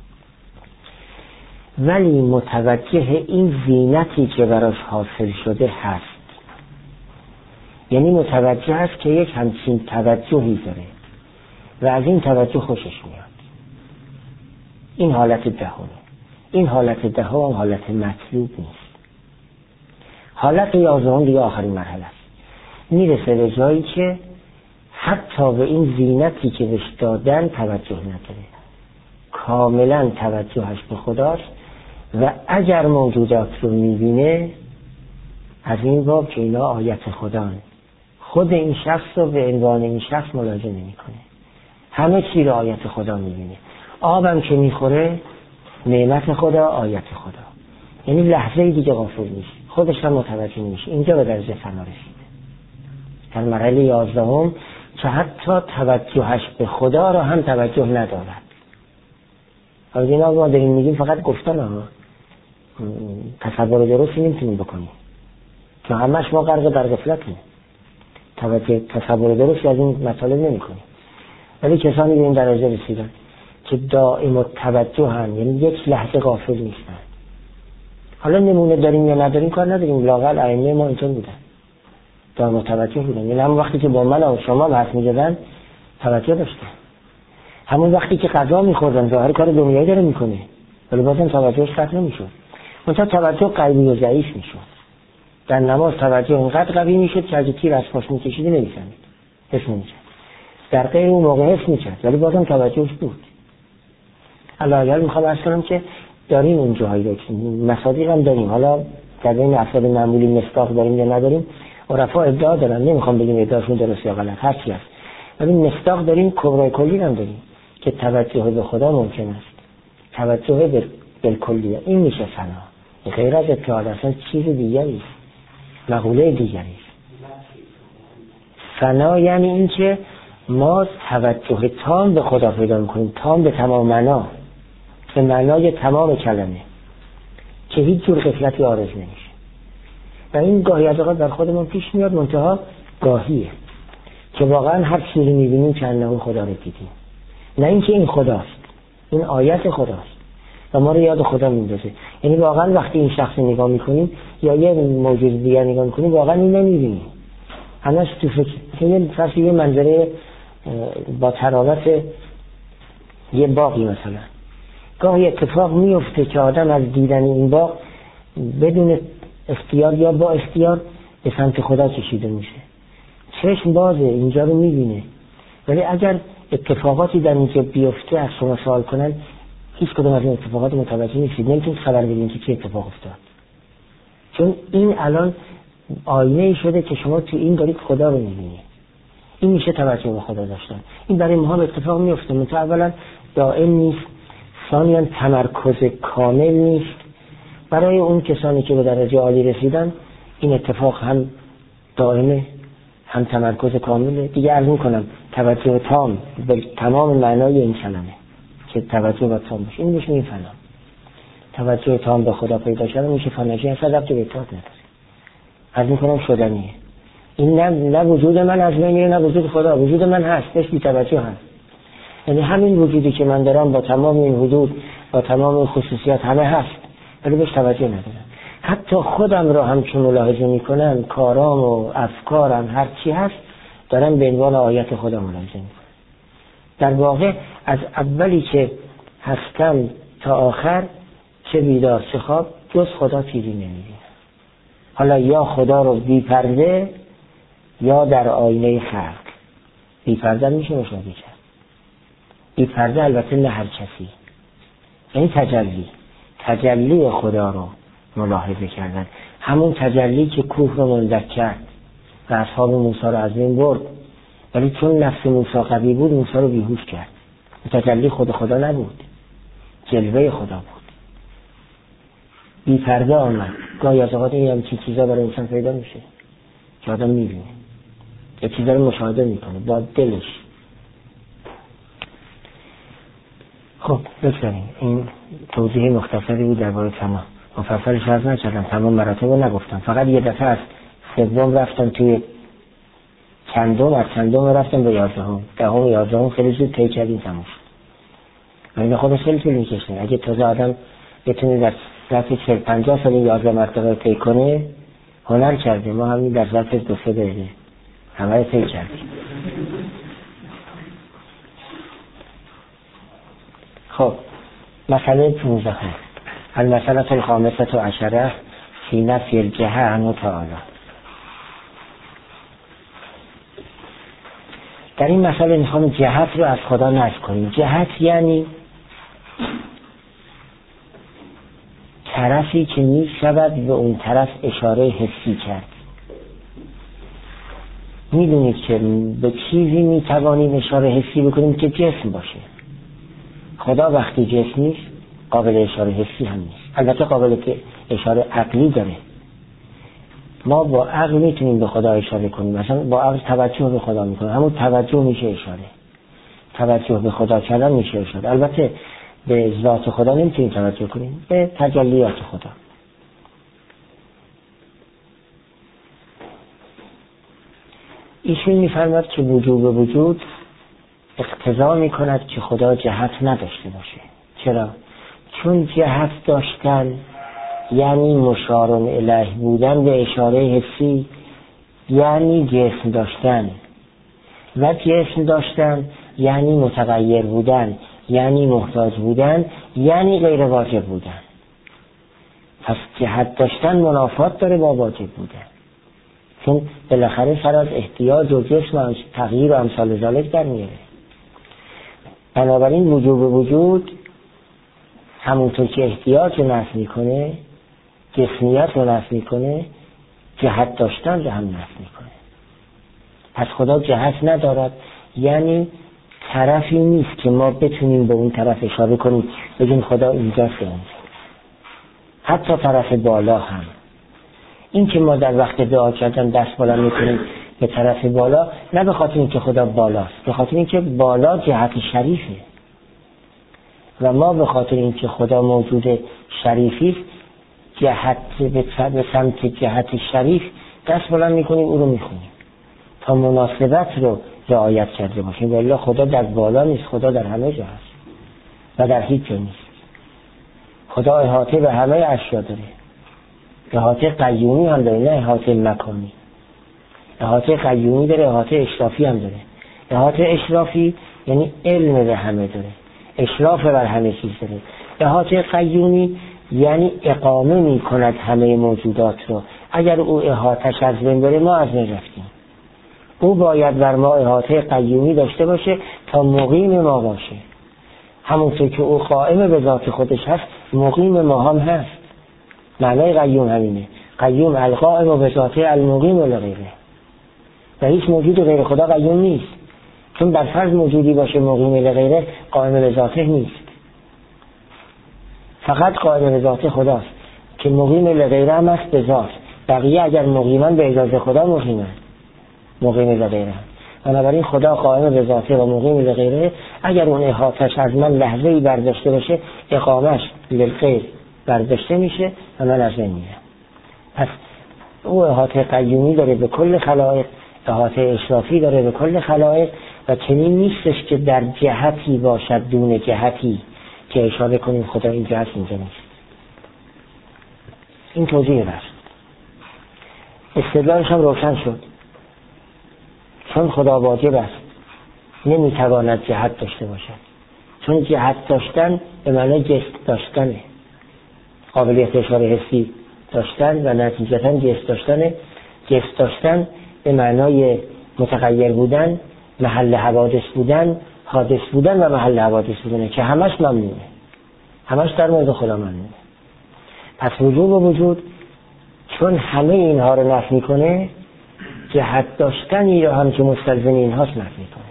ولی متوجه این زینتی که براش حاصل شده هست. یعنی متوجه هست که یک همچین توجهی داره و از این توجه خوشش میاد. این حالت دهمه. این حالت دهم حالت مطلوب نیست. حالت یازدهم دیگه آخرین مرحله است. میرسه به جایی که حتی به این زینتی که بهش دادن توجه نداره، کاملا توجهش به خداست و اگر موجودات رو میبینه از این باب که اینا آیت خدان، خود این شخص رو به عنوان این شخص ملاحظه نمیکنه، همه چی رو آیت خدا میبینه. آبم که میخوره نعمت خدا، آیت خدا، یعنی لحظه دیگه غافل نیست، خودش هم متوجه نمیشه. اینجا به درجه فنا رسید. در مرحله یازدهم که حتی توجهش به خدا را هم توجه ندارد. حالا اینا ما داریم میگیم فقط گفتن ها، تصور درستی نمیتونیم بکنیم، چون همش ما غرق در غفلتیم، توجه تصور درستی از این مطالب نمیکنیم. ولی کسانی به این درجه رسیدن که دائم التوجه هم، یعنی یک لحظه غافل نیستن. حالا نمونه داریم یا نداریم کار نداریم، لااقل ائمه ما اینطور بودن، دائم التوجه بودن. یعنی همون وقتی که با من و شما حرف می‌زدن توجه داشتن، همون وقتی که غذا می‌خوردن ظاهر کار دنیایی داره میکنه ولی بازم توجهش قطع نمیشد. مثلا توجه قوی و ضعیف میشد. در نماز توجه اونقدر قوی میشد که اگه تیر از پاش میکشیدی نمی‌فهمید، حس نمی‌کرد. در غیر اون موقع حس می‌کرد ولی بازم توجهش بود. علاوه میخوام عرض کنم که داریم اون جاهایی رو مصادیق هم داریم. حالا در بین افراد معمولی مصداق داریم یا نداریم، عرفا ادعا دارن، نمیخوام بگیم ادعاشون درست یا غلط، هر چی هست، ولی مصداق داریم، کبرای کلی هم داریم که توجه به خدا ممکن است، توجه به بالکلیه. این میشه فنا، غیر از اتحاد اصلا چیز دیگری است، مقوله دیگری است. فنا یعنی این که ما توجه تام به خدا پیدا میکنیم، تام به تمام معنا، به معنای تمام کلمه، که هیچ جور غفلتی عارض نمیشه. و این گاهی از اوقات در خودمون پیش میاد، منتها گاهیه که واقعا هر چیزی میبینیم که انه خدا رو دیدیم، نه اینکه این خداست، این آیت خداست و ما رو یاد خدا میندازه. یعنی واقعا وقتی این شخص نگاه میکنیم یا یه موجود دیگر نگاه میکنیم واقعا این نمیبینیم، همش تو فکر. یه فرض یه منظره با تراوت یه باقی مثلا، گاهی اتفاق میفته که آدم از دیدن این باغ بدون اختیار یا با اختیار به سمت خدا کشیده میشه، چشم بازه اینجا رو میبینه. ولی اگر اتفاقاتی در اینجا بیفته از شما سوال کنن، هیچ کدوم از این اتفاقات متوجه نیستید، نمیتونید خبر بدین که چه اتفاق افتاد، چون این الان آینه شده که شما تو این دارید خدا رو میبینید. این میشه توجه به خدا داشتن. این برای ما هم اتفاق میفته، منتها اولا دائم نیست، ثانیاً تمرکز کامل نیست. برای اون کسانی که به درجه عالی رسیدن این اتفاق هم دائمه هم تمرکز کامله. دیگه عرض میکنم توجه تام به تمام معنای این کلمه که توجه به تام باشه، این میشه این فنا. توجه تام به خدا پیدا شدن میشه فناجی، اصلا ربط به اتحاد نداره. عرض میکنم شدنیه. این نه, نه وجود من از من میره، نه وجود خدا، وجود من هست، بهش بی توجه هست. یعنی همین وجودی که من دارم با تمام این حدود، با تمام این خصوصیات همه هست ولی بهش توجه ندارم. حتی خودم رو هم که ملاحظه میکنم، کارام و افکارم هر چی هست دارم به عنوان آیت خدا ملاحظه میکنم. در واقع از اولی که هستم تا آخر، چه بیدار چه خواب، جز خدا چیزی نمیبینم. حالا یا خدا رو بی پرده یا در آینه خلق. بی پرده میشه مشاهده کرد، بی پرده البته نه هر کسی، این تجلی تجلی خدا رو ملاحظه کردن، همون تجلی که کوه رو مندک کرد و اصحاب موسی رو از بین برد، ولی چون نفس موسی قوی بود موسی رو بیهوش کرد. تجلی خود خدا نبود، جلوه خدا بود، بی پرده آمد. گاهی از اوقات این همچین چیزا برای انسان پیدا میشه که آدم میبینه، یه چیزا رو مشاهده میکنه با دلش. خب بگذاریم، این توضیح مختصری بود درباره تمام. مفصلش عرض نکردم، تمام مراتب رو نگفتم، فقط یه دفعه از سوم رفتم توی چندم، از چندم رفتم به یازدهم، دهم یازدهم خیلی زود طی کردیم تموم شد. این خودش خیلی طول می‌کشه. اگه تازه آدم بتونه در ظرف چهل پنجاه سال یازده مرتبه طی کنه، هنر کرده. ما همین در ظرف دو سه دقیقه همه رو طی کردیم. خب مسئله پونزده، المسئله الخامسة عشره فی نفی الجهه عنه تعالی. در این مسئله میخوام جهت رو از خدا نفی کنیم. جهت یعنی طرفی که می شود به اون طرف اشاره حسی کرد. میدونید که به چیزی می توانیم اشاره حسی بکنیم که جسم باشه. خدا وقتی جسم نیست قابل اشاره حسی هم نیست، البته قابل اشاره عقلی داره. ما با عقل میتونیم به خدا اشاره کنیم، مثلا با عقل توجه به خدا میکنیم، همون توجه میشه اشاره، توجه به خدا کردن میشه اشاره. البته به ذات خدا نمیتونیم توجه کنیم، به تجلیات خدا. ایشون میفرماد که وجوب وجود اقتضا میکند که خدا جهت نداشته باشه. چرا؟ چون جهت داشتن یعنی مشار الیه بودن به اشاره حسی، یعنی جسم داشتن، و جسم داشتن یعنی متغیر بودن، یعنی محتاج بودن، یعنی غیر واجب بودن. پس جهت داشتن منافات داره با واجب بودن، چون بالاخره سر از احتیاج و جسم و تغییر و امثال ذالک در میاره. بنابراین وجوب وجود همونطور که احتیاج رو نفی میکنه، جسمیت رو نفی میکنه، جهت داشتن رو هم نفی میکنه. پس خدا جهت ندارد، یعنی طرفی نیست که ما بتونیم به اون طرف اشاره کنیم بگیم خدا اینجاست اونجا. حتی طرف بالا هم، این که ما در وقت دعا کردن دست بالا میکنیم به طرف بالا، نه به خاطر اینکه خدا بالاست، به خاطر اینکه بالا جهت شریفه و ما به خاطر اینکه خدا موجود شریفی جهت به سمت جهت شریف دست بالا میکنیم، او رو میخونیم تا مناسبت رو رعایت کرده باشیم. والله خدا در بالا نیست، خدا در همه جا هست و در هیچ جا نیست. خدا احاطه به همه اشیا داره، احاطه قیومی هم داره، نه احاطه مکانی. احاطه قیومی داره، احاطه اشرافی هم داره. احاطه اشرافی یعنی علم به همه داره، اشراف بر همه چیز داره. احاطه قیومی یعنی اقامه می کند همه موجودات رو. اگر او احاطه‌اش از بین بره ما از بین رفتیم. او باید بر ما احاطه قیومی داشته باشه تا مقیم ما باشه. همونطور که او قائم به ذات خودش هست، مقیم ما هم هست. معنای قیوم همینه، قیوم القائم و به ذاته المقیم لغیره. و هیچ موجود غیر خدا قیوم نیست، چون بر فرض موجودی باشه مقیم لغیره، قائم به ذاته نیست. فقط قائم به ذات خداست که مقیم لغیره هم هست به ذات. بقیه اگر مقیمن به اجازه خدا مقیمن، مقیم لغیره. بنابراین خدا قائم به ذاته و مقیم لغیره. اگر اون احاطه‌اش از من لحظه‌ای برداشته باشه، اقامش للغیر برداشته میشه و من از بین میرم. پس او احاطه قیومی داره به کل خلائق، احاطه اشرافی داره به کل خلائق و چنین نیستش که در جهتی باشد دون جهتی که اشاره کنیم خدا اینجا هست اینجا نیست. این توضیح بر استدلالش هم روشن شد. چون خدا واجب است نمیتواند جهت داشته باشد، چون جهت داشتن به معنی جست داشتنه، قابلیت اشاره حسی داشتن و نتیجتا جست داشتنه. جست داشتن به معنای متغیر بودن، محل حوادث بودن، حادث بودن و محل حوادث بودنه که همش ممنونه، همش در مورد خدا ممنونه. پس وجود و وجود چون همه اینها رو نفی میکنه، جهت داشتنی رو هم که مستلزم اینهاست نفی میکنه.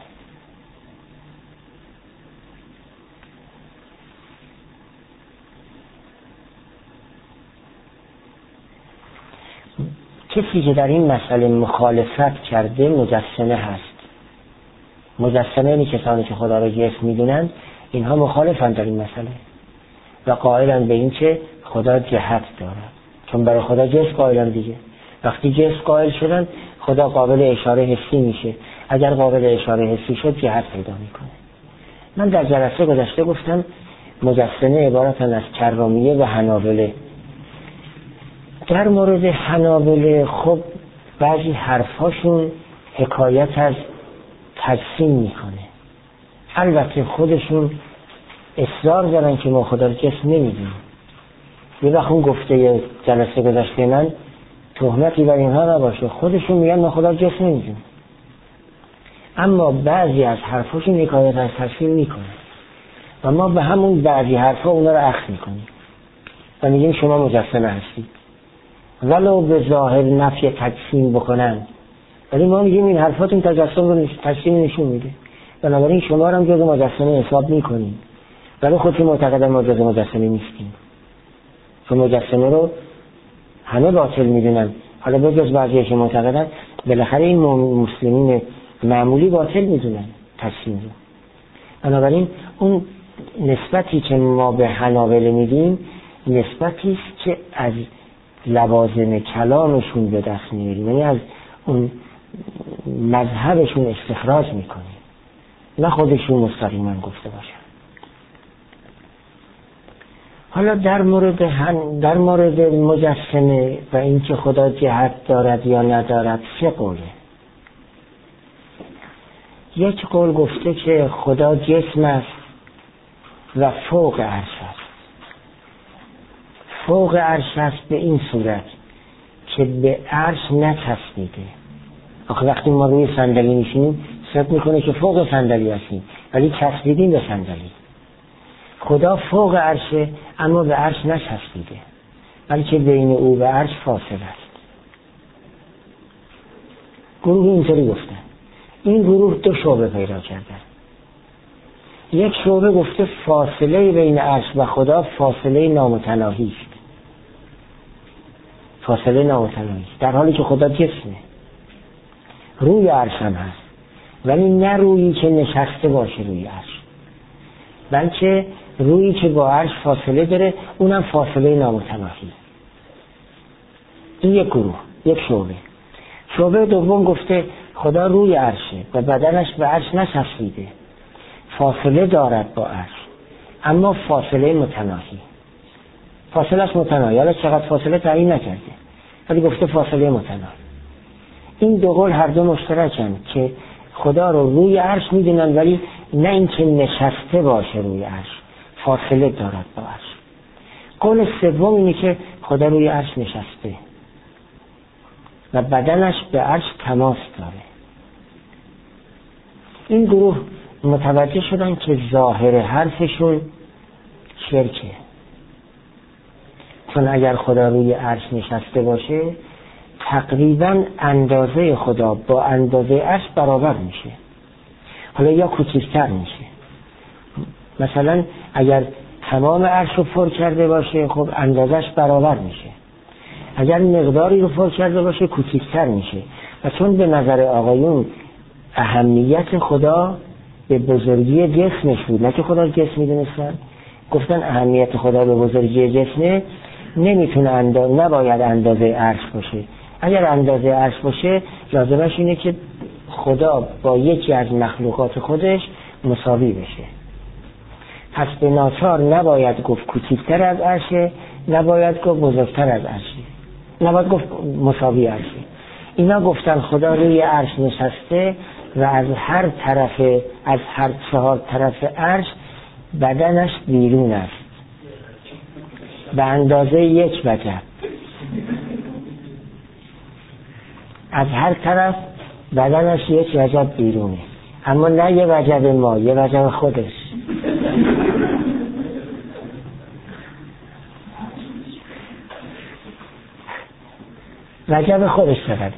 کسی که در این مسئله مخالفت کرده مجسمه هست. مجسمه یعنی کسانی که خدا را جسم میدونن، اینها مخالفن در این مسئله و قائلن به این که خدا جهت دارد، چون برای خدا جسم قائلن دیگه. وقتی جسم قائل شدن، خدا قابل اشاره حسی میشه. اگر قابل اشاره حسی شد، جهت پیدا میکنه. من در جلسه گذشته گفتم مجسمه عبارتن از کرامیه و حنابله. در مورد حنابله خب بعضی حرفاشون حکایت از تجسیم میکنه. البته خودشون اصرار دارن که ما خدا رو جسم نمیدیم. یه وقت اون گفته جلسه گذشته من تهمتی بر اینها نباشه، خودشون میگن ما خدا رو جسم نمیدیم، اما بعضی از حرفاشون حکایت از تجسیم میکنه و ما به همون بعضی حرفا اونا رو اخذ میکنیم و میگیم شما مجسمه هستید، ولو به ظاهر نفی تجسیم بکنن، ولی ما میگیم این حرفاتون تجسم رو تجسیم نشون میده، بنابراین شما رو هم جز مجسمه حساب میکنیم، ولی خودتون معتقدن ما جز مجسمه نیستیم، چون مجسمه رو همه باطل میدونن. حالا به جز بعضی که معتقدن، بالاخره این مسلمین معمولی باطل میدونن تجسیم رو. بنابراین اون نسبتی که ما به حنابله میدیم نسبتی است که از لوازم کلامشون به دست میاریم، یعنی از اون مذهبشون استخراج میکنه، نه خودشون مستقیما گفته باشن. حالا در مورد هم در مورد مجسمه و اینکه خدا جهت دارد یا ندارد سه قوله. یک قول گفته که خدا جسم است و فوق عرش است. فوق عرش است به این صورت که به عرش نچسبیده. آخه وقتی ما روی صندلی میشینیم حس میکنه که فوق صندلی هستیم ولی چسبیدیم به صندلی. خدا فوق عرشه اما به عرش نچسبیده، بلکه بین او و عرش فاصله است. گروه اینطوری گفتن. این گروه دو شعبه پیدا کردن. یک شعبه گفته فاصله بین عرش و خدا فاصله نامتناهی است. فاصله نامتناهی است، در حالی که خدا جسمه، روی عرش هم هست، ولی نه رویی که نشسته باشه روی عرش، بلکه رویی که با عرش فاصله داره، اونم فاصله نامتناهی. این یک گروه، یک شعبه. شعبه دوم گفته خدا روی عرشه و بدنش به عرش نچسبیده، فاصله دارد با عرش اما فاصله متناهی. فاصلهش متناهی، حالا چقدر فاصله تعیین نکرده ولی گفته فاصله متناهی. این دو قول هر دو مشترکن که خدا رو روی عرش میدونن ولی نه اینکه نشسته باشه روی عرش، فاصله دارد با عرش. قول سوم اینه که خدا روی عرش نشسته و بدنش به عرش تماس داره. این گروه متوجه شدن که ظاهر حرفشون شرکه، چون اگر خدا روی عرش نشسته باشه تقریبا اندازه خدا با اندازه عرش برابر میشه، حالا یا کوچکتر میشه. مثلا اگر تمام عرش رو پر کرده باشه خب اندازش برابر میشه، اگر مقداری رو پر کرده باشه کوچکتر میشه. و چون به نظر آقایون اهمیت خدا به بزرگی جسمش بود، نه که خدا جسم میدونستن، گفتن اهمیت خدا به بزرگی جسمه، نمیتونه انداز نباید اندازه عرش باشه. اگر اندازه عرش باشه لازمش اینه که خدا با یکی از مخلوقات خودش مساوی بشه. پس به ناچار نباید گفت کوچکتر از عرشه، نباید گفت بزرگتر از عرشه، نباید گفت مساوی عرشه. اینا گفتن خدا روی عرش نشسته و از هر طرف از هر چهار طرف عرش بدنش بیرون است به اندازه یک وجب. از هر طرف بدنش یک وجب بیرونه، اما نه یه وجب ما، یه وجب خودش. وجب خودش چقدره؟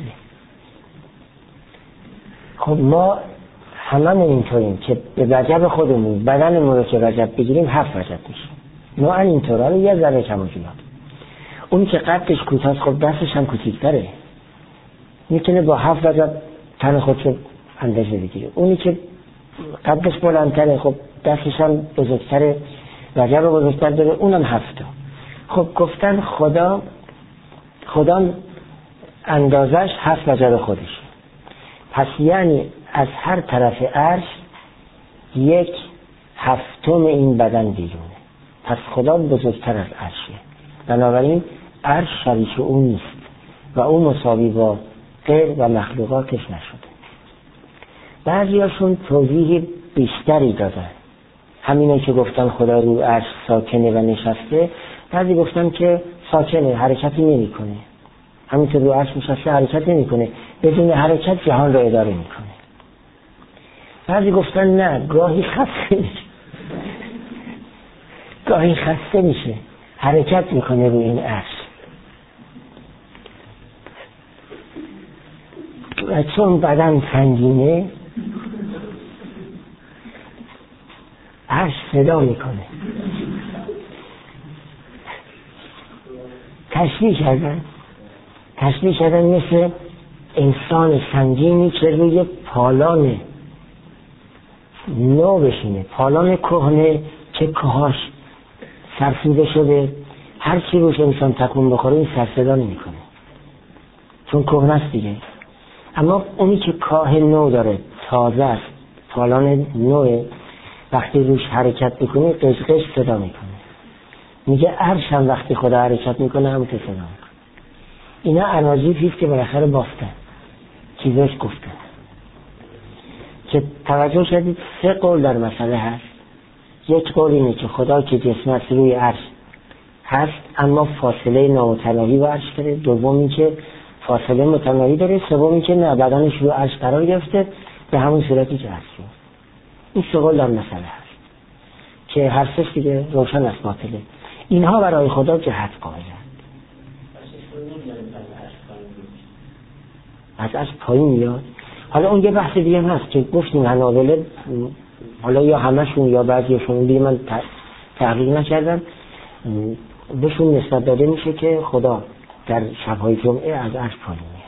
خب ما هممون اینطوریم که به وجب خودمون بدنمون رو که وجب بگیریم هفت وجب میشه. نوعا اینطور، حالا یه ذره کم و زیاد. اون که قدش کوتاست خب دستش هم کوچیک‌تره، میتونه با هفت وجب تن خودشو اندازه بگیره. اونی که قدش بلندتره خب دستش هم بزرگتره، وجب بزرگتر داره، اونم هفته. خب گفتن خدا خدا اندازش هفت وجب خودش، پس یعنی از هر طرف عرش یک هفتم این بدن بیرونه. پس خدا بزرگتر از عرشه، بنابراین عرش شریک او نیست و او مساوی با غیر و مخلوقاتش نشده. بعضی هاشون توضیح بیشتری دادن، همینه که گفتن خدا رو عرش ساکنه و نشسته. بعضی گفتن که ساکنه، حرکتی نمی کنه، همینطور رو عرش نشسته حرکت نمی کنه، بدون حرکت جهان رو اداره می کنه. بعضی گفتن نه، گاهی خسته میشه گاهی خسته میشه حرکت میکنه روی این عرش. و چون بدن سنگینه عرش صدا میکنه. تشبیه کردن تشبیه کردن مثل انسان سنگینی که روی پالان نو بشینه، پالان کهنه که کهاش سرسوده شده، هر چی روش انسان تکون بخوره این سر صدا نمی کنه چون کهنه است دیگه. اما اونی که کاه نو داره، تازه است، پالان نوه، وقتی روش حرکت میکنه قشقش صدا میکنه. میگه عرش هم وقتی خدا حرکت میکنه هم که صدا میکنه. اینا اناجیفیست که بالاخره بافتن، چیزاش گفتن. که توجه شدید سه قول در مسئله هست. یک قول اینه که خدا که جسم است روی عرش هست اما فاصله نامتناهی با عرش داره. دوم این که فاصله متناهی داره. سوم این که نه، بدنش روی عرش قرار گرفته به همون صورتی که هست. این سه قول در مسئله هست که هر سه دیگه روشن است باطله. اینها برای خدا جهت قائلند. از عرش پایین میاد. حالا اون یه بحث دیگه هم هست که گفتیم حنابله، حالا یا همشون یا بعضیشون دیگه من تحقیق نکردم، بهشون نسبت داده میشه که خدا در شبهای جمعه از عرش پایین میاد.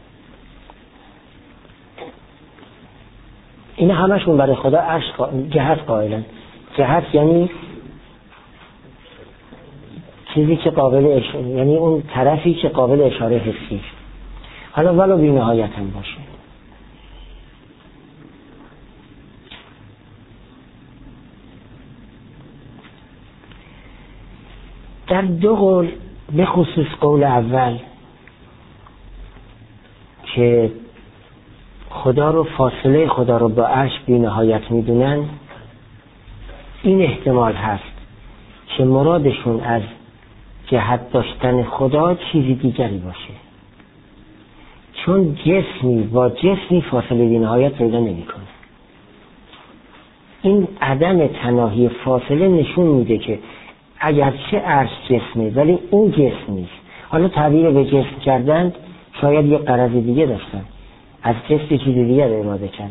این همشون برای خدا عرش جهت قائلن. جهت یعنی چیزی که قابل اشاره، یعنی اون طرفی که قابل اشاره حسی. حالا ولو بی نهایت هم باشه. در دو قول، به خصوص قول اول که خدا رو، فاصله خدا رو با عرش بی نهایت میدونن، این احتمال هست که مرادشون از جهت داشتن خدا چیزی دیگری باشه، چون جسمی با جسمی فاصله بی نهایت پیدا نمی‌کنه. این عدم تناهی فاصله نشون میده که اگرچه عرش جسمه ولی اون جسم نیست. حالا تعبیر به جسم کردن شاید یه غرض دیگه داشتن، از جسم چیز دیگه رو اراده کردن.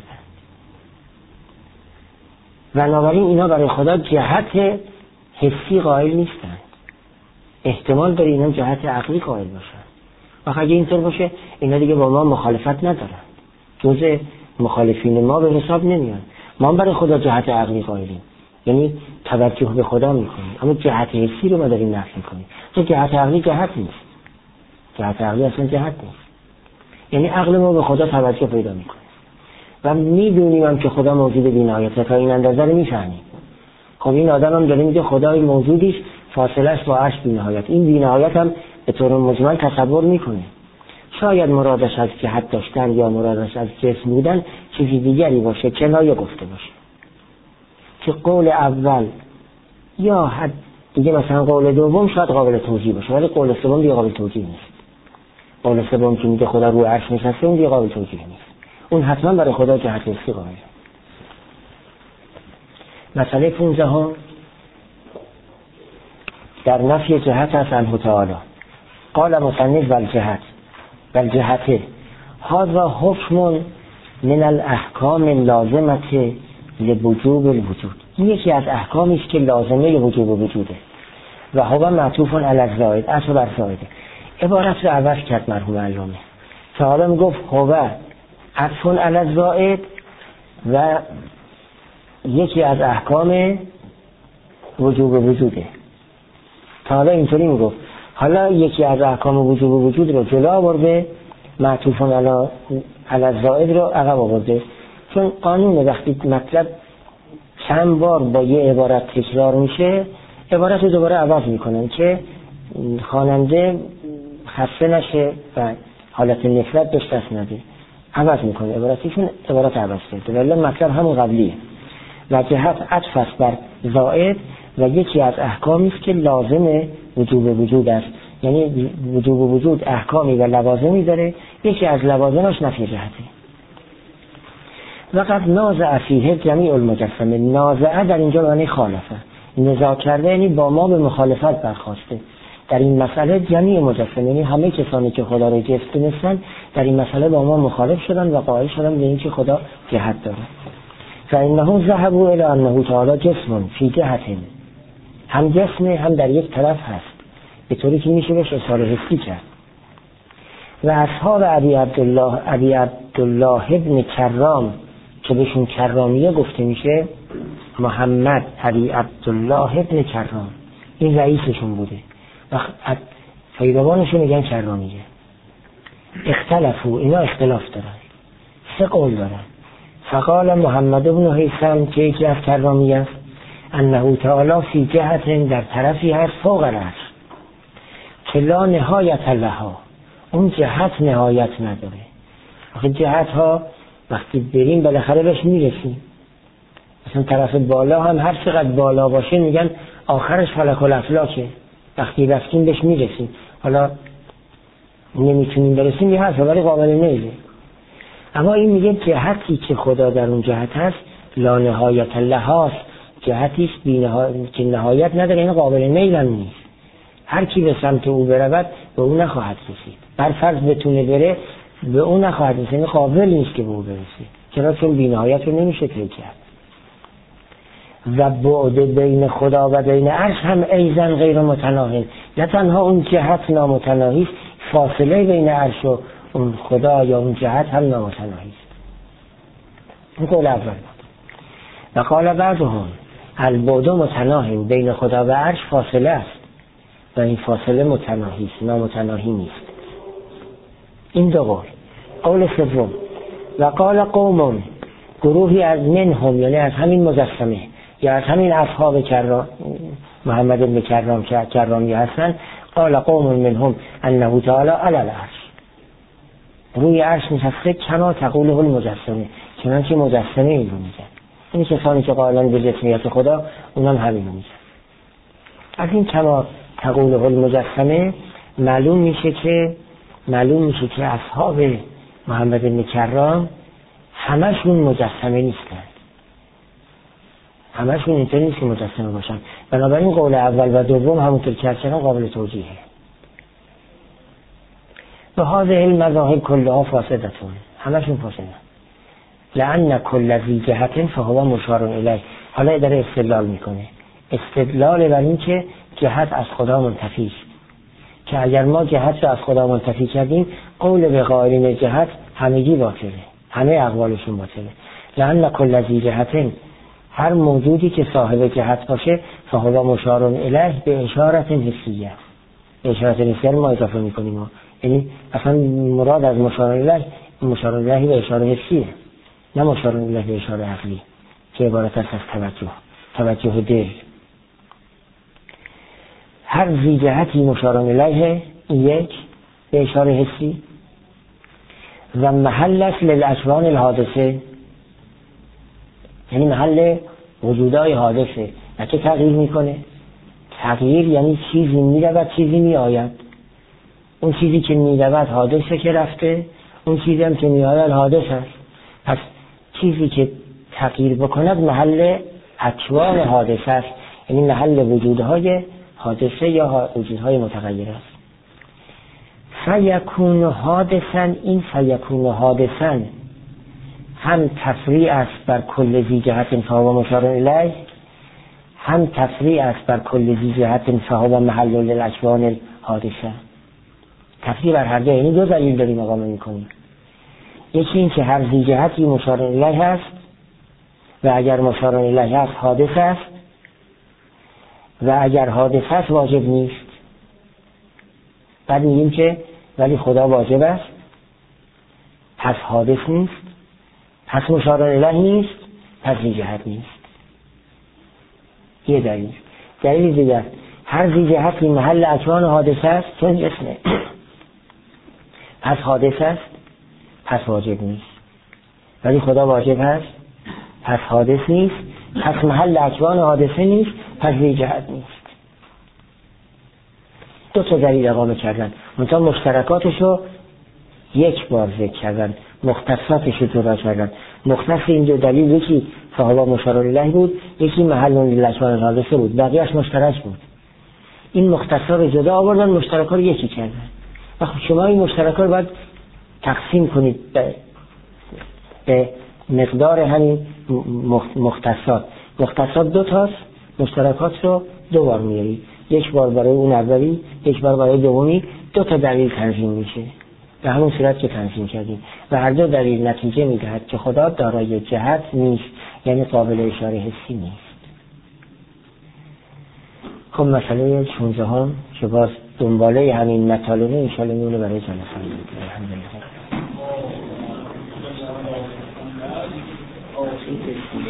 بنابراین اینا برای خدا جهت حسی قائل نیستن. احتمال داره اینا جهت عقلی قائل باشن. و اگه اینطور باشه اینا دیگه با ما مخالفت ندارن، جزء مخالفین ما به حساب نمیان. ما برای خدا جهت عقلی قائلیم، یعنی توجه به خدا میکنیم، اما جهت حسی رو ما داریم نفی میکنیم. چون جهت عقلی جهت نیست، جهت عقلی اصلا جهت نیست. یعنی عقل ما به خدا توجه پیدا میکنه و میدونیم هم که خدا موجود بی‌نهایت، تا این اندازه رو میفهمیم. خب این آدم هم داره میگه خدای موجودیست، فاصلهش با عرش بی‌نهایت. این بی‌نهایت هم به طور مجمل تصور میکنه. شاید مرادش از جهت داشتن یا مرادش از جسم بودن چیزی دیگری باشه، کنایه گفته باشه. که قول اول یا حد دیگه، مثلا قول دوم شاید قابل توجیه باشه، ولی قول سوم دیگه قابل توجیه نیست. قول سوم که میگه خدا روی عرش نشسته، اون دیگه قابل توجیه نیست. اون حتما برای خدا جهت حسی قائله. مسئله پونزده هم در نفی جهت از عنه تعالی. قال مصنف والجهت والجهته هذا حکم من الاحکام اللازمه لوجوب الوجود. این یکی از احکامی است که لازمه وجوب وجوده و هو معطوف علی الزائد، عطف بر زائده. عبارت رو عوض کرد مرحوم علامه. تا حالا میگفت هو عطف علی الزائد و یکی از احکام وجوب وجوده. تا حالا اینطوری میگفت، حالا یکی از احکام وجوب وجود رو جلو آورده، معطوف علی الزائد رو عقب آورده. چون قانون وقتی مطلب چند بار با یه عبارت تکرار میشه، عبارت رو دوباره عوض میکنن که خواننده خسته نشه و حالت نفرت بهش دست نده. عوض میکنه عبارتیشون، عبارت عوض کرده ولی مطلب همون قبلیه. و جهت عطف است بر زائد و یکی از احکامی است که لازم وجوب وجود است. یعنی وجوب وجود احکامی و لوازمی داره، یکی از لوازمش نفی جهته. وقت نازع فیه جمیع المجسمه. نازعه در اینجا معنی خالفه، نزاع کرده یعنی با ما به مخالفت برخواسته. در این مسئله جمیع مجسمه، یعنی همه کسانی که خدا را جسم دونستن در این مسئله با ما مخالف شدن و قائل شدن به اینکه خدا جهت داره. فانه ذهبوا الی انه تعالی جسم فی جهت، هم جسم هم در یک طرف هست، به طوری که میشه بهش اشاره حسی کرد. و اصحاب ابی عبدالله ابی عبدالله ابن کرام که بهشون کرامیه گفته میشه، محمد ابی عبدالله ابن کرام، این رئیسشون بوده و پیروانشون میگن کرامیه. اختلفو، اینا اختلاف دارن. سه قول دارن. فقال محمد بن حیثم که یکی از کرامی است انه تعالی فی جهت در طرفی هست فوق العرش که لا نهایت لها، اون جهت نهایت نداره. آخه جهت ها وقتی بریم بالاخره بهش میرسیم. مثلا طرف بالا هم هر چقدر بالا باشه میگن آخرش فلک الافلاکه، وقتی رفتیم بهش میرسیم. حالا نمیتونیم برسیم یه هست ولی قابل نیله. اما این میگه جهتی که خدا در اون جهت هست لا نهایت لهاست، جهتیش که نهایت نداره، این قابل نیل هم نیست. هر کی به سمت او برود به او نخواهد رسید. بر فرض بتونه بره به او نخواهد رسید، این قابل نیست که به او برسید. چرا؟ چون بی‌نهایت رو نمیشه طی کرد. و بعد بین خدا و بین عرش هم ایزن غیر متناهی، نه تنها اون جهت نامتناهی است، فاصله بین عرش و اون خدا یا اون جهت هم نامتناهی است. این قول اول بود. و قال بعضهم البعد متناهی، بین خدا و عرش فاصله است و این فاصله متناهی است، نامتناهی نیست. این دو قول. قول سوم و قال قوم، گروهی از منهم یعنی از همین مجسمه یا از همین اصحاب کرام محمد بن کرام که کرامی هستن، قال قوم منهم انه تعالی علی العرش، روی عرش نشسته کما تقوله المجسمه، چنانچه مجسمه این رو میگن. این کسانی که قائلن به جسمیت خدا اونم همین رو میگن. از این کما تقوله المجسمه معلوم میشه که معلوم میشه که اصحاب محمد بن کرام همشون مجسمه نیستن، همشون اینطوری نیست که مجسمه باشن. بنابراین قول اول و دوم همونطور که هستن قابل توجیهه. و هذه المذاهب كلها فاسدتون، همشون فاسدن. لأن كل ذی جهت فهو مشار الیه. حالا داره استدلال میکنه، استدلال بر این که جهت از خدا منتفی است، که اگر ما جهت رو از خدا منتفی کردیم قول به قائلین جهت همگی باطله، همه اقوالشون باطله. لأن كل ذی جهت، هر موجودی که صاحب جهت باشه فهو مشار الیه به اشارت حسیه. به اشارت حسیه ما اضافه میکنیم، یعنی اصلا مراد از مشار الیه مشار الیه به اشاره حسیه، نه مشار الیه به اشاره عقلی که عبارت است از توجه توجه دل. هر ذی جهتی مشار الیه یک به اشاره حسی و محل است للاکوان الحادثه، یعنی محل وجودای حادثه، نه که تغییر میکنه. تغییر یعنی چیزی میرود چیزی میآید، اون چیزی که میرود حادثه که رفته، اون چیزی هم که میآید حادث است. پس چیزی که تغییر بکند محل اکوان حادثه است، یعنی محل وجودهای حادثه یا وجودهای متغیر است. فیکون حادثا، این فیکون حادثا هم تفریع است بر کل ذی جهت فهو مشار الیه، هم تفریع است بر کل ذی جهت فهو محل للاکوان الحادثه. تفریع بر هر دو، یعنی دو دلیل داریم اقامه میکنیم. یکی این که هر ذی جهتی مشار الیه است و اگر مشار الیه است حادث است و اگر حادث است واجب نیست. بعد میگیم که ولی خدا واجب است پس حادث نیست، پس مشار الیه نیست، پس ذی جهت نیست. یه دلیل. دلیل دیگر، هر ذی جهتی محل اکوان حادثه است چون جسمه، پس حادث است پس واجب نیست. ولی خدا واجب هست پس حادث نیست، پس محل اکوان حادثه نیست، پس ذی جهت نیست. دو تا دلیل اقامه کردن، منتها مشترکاتشو یک بار ذکر کردن، مختصاتشو جدا کردن. مختص این دو دلیل یکی فهو مشار الیه بود، یکی محل للاکوان الحادثه بود، بقیه‌اش مشترک بود. این مختصا رو جدا آوردن، مشترکا رو یکی کردن. و خب شما این مشترکا رو باید تقسیم کنید به, به مقدار همین مختصات. مختصات دو تاست، مشترکات رو دو بار میارید، یک بار برای اون اولی، یک بار برای دومی، دو تا دلیل تنظیم میشه به همون صورت که تنظیم کردیم و هر دو دلیل نتیجه میدهد که خدا دارای جهت نیست، یعنی قابل اشاره حسی نیست. خب مسئله شانزده هم که باز دنباله همین مطالبه انشاءالله میونه برای جلسه. الحمدلله.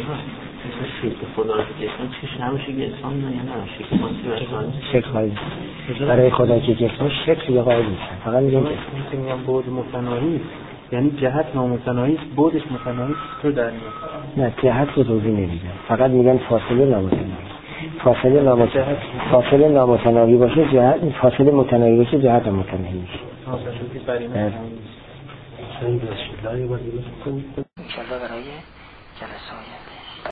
مثل شکل خدا رو که جسم چیش نمیشه که انسان نه یا نه شکل خاصی برای شکل خاصی برای خدا که جسم شکل یا قائل نیستن، فقط میگن جسم. که میگم بعد متناهی یعنی جهت نامتناهی است، بعدش متناهی تو در میاد. نه جهت رو توضیح نمیدن، فقط میگن فاصله نامتناهی. فاصله نامتناهی فاصله نامتناهی باشه جهت، فاصله متناهی باشه جهت متناهی میشه. فاصله برای من خیلی باشه. لایه باید این شده برای جلسه آینده.